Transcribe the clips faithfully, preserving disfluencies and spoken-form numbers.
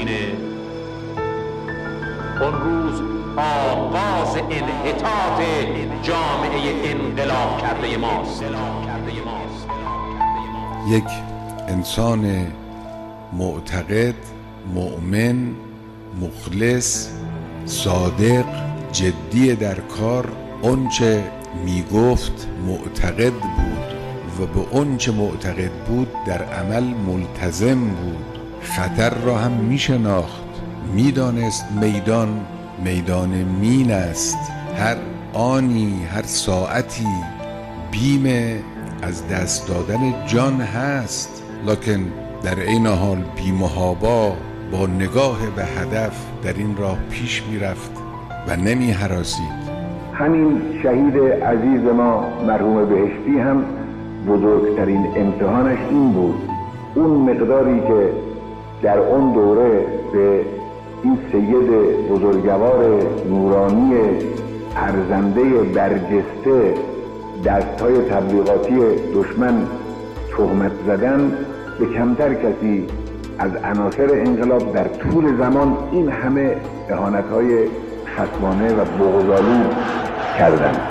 میبینه. اون روز آغاز انحطاط جامعه انقلاب کرده ماست. یک انسان معتقد، مؤمن، مخلص، صادق، جدی در کار، اونچه میگفت معتقد بود و به اونچه معتقد بود در عمل ملتزم بود. خطر را هم میشناخت، میدانست میدان میدان مین است. هر آنی، هر ساعتی بیم از دست دادن جان هست، لکن در این حال بی‌محابا با نگاه به هدف در این راه پیش میرفت و نمی هراسید. همین شهید عزیز ما مرحوم بهشتی هم بزرگترین امتحانش این بود، اون مقداری که در اون دوره به این سید بزرگوار نورانی ارزنده برجسته دستهای تبلیغاتی دشمن تهمت زدن، به کمتر کسی از عناصر انقلاب در طول زمان این همه اهانت‌های خصمانه و بغض‌آلود کردند.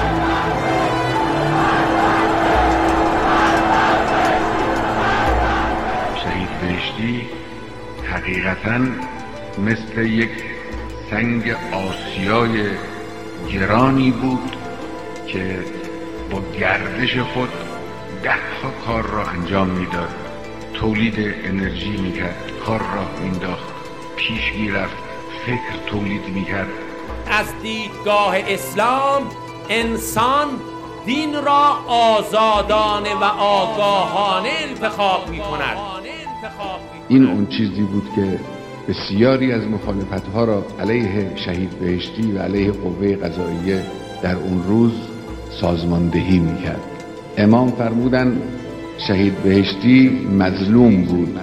شهید بهشتی حقیقتاً مثل یک سنگ آسیای گرانی بود که با گردش خود ده ها کار را انجام میداد، تولید انرژی میکرد، کار را مینداخت، پیش میرفت، فکر تولید میکرد. از دیدگاه اسلام انسان دین را آزادانه و آگاهانه انتخاب میکند. این اون چیزی بود که بسیاری از مخالفت‌ها را علیه شهید بهشتی و علیه قوه قضاییه در اون روز سازماندهی میکرد. امام فرمودن شهید بهشتی مظلوم بود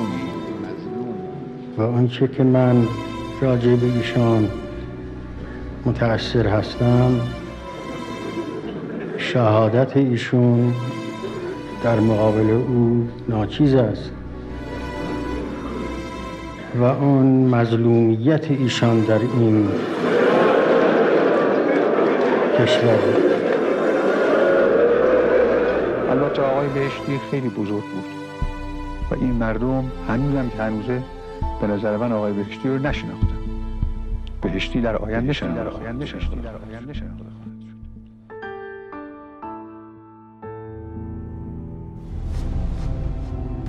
و آنچه که من راجع به ایشان متأثر هستم، شهادت ایشون در مقابل او ناچیز است و اون مظلومیت ایشان در این کشور. البته آقای بهشتی خیلی بزرگ بود و این مردم هنوزم که هنوزه به نظر من آقای بهشتی رو نشناختن. بهشتی در آینده شناخته خواهد شد.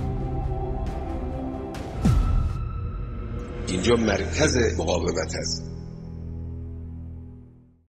اینجا مرکز مقاومت است.